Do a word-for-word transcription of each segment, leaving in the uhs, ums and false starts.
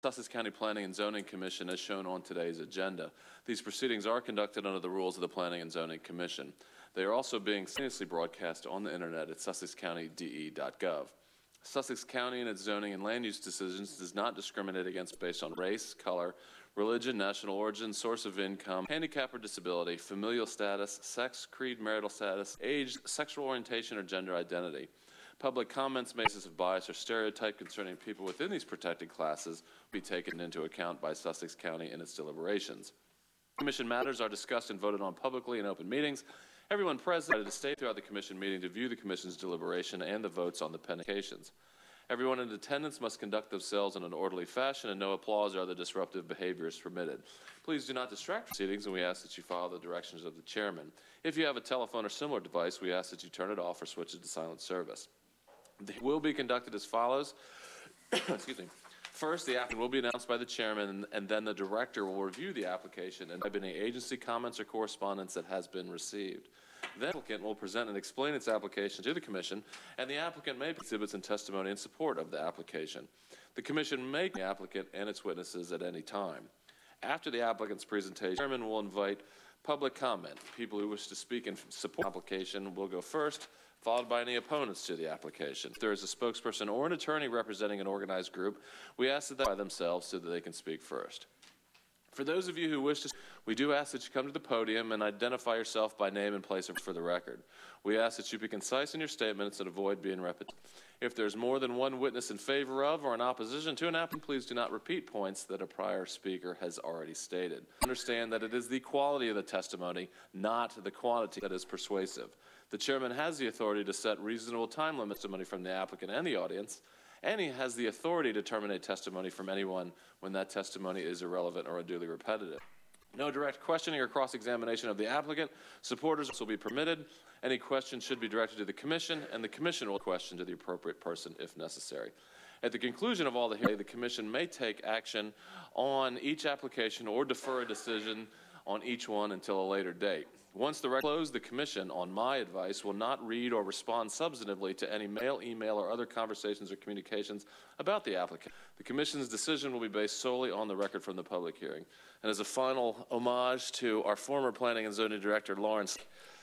Sussex County Planning and Zoning Commission as shown on today's agenda. These proceedings are conducted under the rules of the Planning and Zoning Commission. They are also being simultaneously broadcast on the internet at sussex county d e dot gov. Sussex County and its zoning and land use decisions does not discriminate against based on race, color, religion, national origin, source of income, handicap or disability, familial status, sex, creed, marital status, age, sexual orientation, or gender identity. Public comments made on the basis of bias or stereotype concerning people within these protected classes will be taken into account by Sussex County in its deliberations. Commission matters are discussed and voted on publicly in open meetings. Everyone present is to stay throughout the commission meeting to view the commission's deliberation and the votes on the pendications. Everyone in attendance must conduct themselves in an orderly fashion, and no applause or other disruptive behavior is permitted. Please do not distract proceedings, and we ask that you follow the directions of the chairman. If you have a telephone or similar device, we ask that you turn it off or switch it to silent service. They will be conducted as follows. Excuse me. First, the applicant will be announced by the chairman, and, and then the director will review the application and type any agency comments or correspondence that has been received. The applicant will present and explain its application to the commission, and the applicant may exhibit some testimony in support of the application. The commission may the applicant and its witnesses at any time. After the applicant's presentation, the chairman will invite public comment. People who wish to speak in support of the application will go first, followed by any opponents to the application. If there is a spokesperson or an attorney representing an organized group, we ask that they by themselves so that they can speak first. For those of you who wish to, we do ask that you come to the podium and identify yourself by name and place for the record. We ask that you be concise in your statements and avoid being repetitive. If there's more than one witness in favor of or in opposition to an applicant, please do not repeat points that a prior speaker has already stated. Understand that it is the quality of the testimony, not the quantity, that is persuasive. The chairman has the authority to set reasonable time limits to testimony from the applicant and the audience, and he has the authority to terminate testimony from anyone when that testimony is irrelevant or unduly repetitive. No direct questioning or cross-examination of the applicant. Supporters will be permitted. Any questions should be directed to the commission, and the commission will question to the appropriate person if necessary. At the conclusion of all the hearing, the commission may take action on each application or defer a decision on each one until a later date. Once the record is closed, the commission, on my advice, will not read or respond substantively to any mail, email, or other conversations or communications about the applicant. The commission's decision will be based solely on the record from the public hearing. And as a final homage to our former planning and zoning director, Lawrence,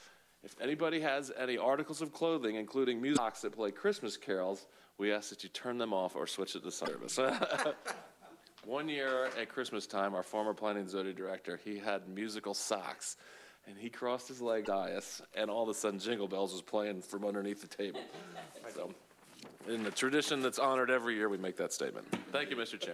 if anybody has any articles of clothing, including music box that play Christmas carols, we ask that you turn them off or switch it to service. One year at Christmas time, our former planning and zoning director, he had musical socks, and he crossed his leg dais, and all of a sudden Jingle Bells was playing from underneath the table. So, in the tradition that's honored every year, we make that statement. Thank you, Mister Chairman.